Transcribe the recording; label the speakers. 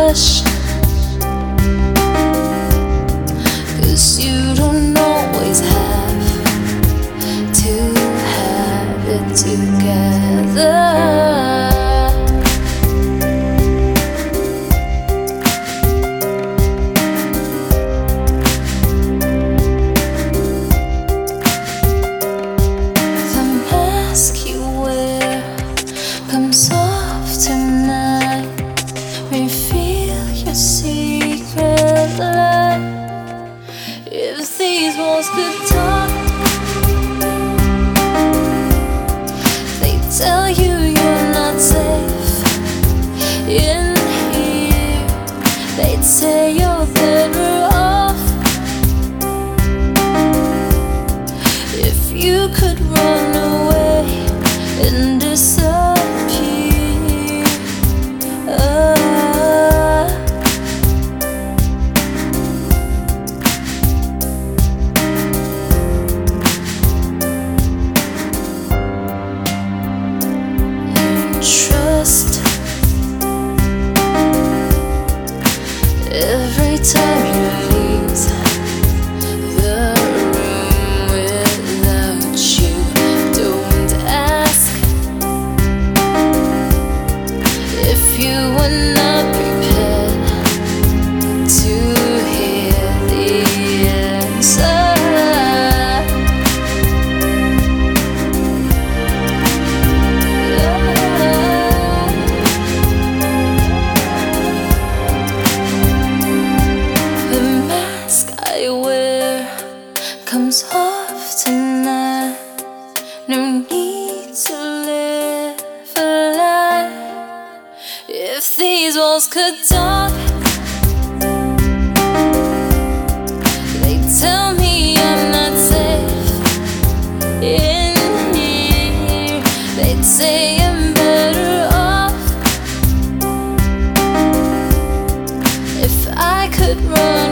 Speaker 1: hush, 'cause you don't always have to have it together. Comes off tonight. Reveal your secret life. If these walls could talk, they'd tell you you're not safe in here. They'd say you're better off if you could run away and disappear. Trust every time you leave the room without you. Don't ask if you were not prepared to hear the answer. Comes off tonight. No need to live a lie. If these walls could talk, they'd tell me I'm not safe in here. They'd say I'm better off if I could run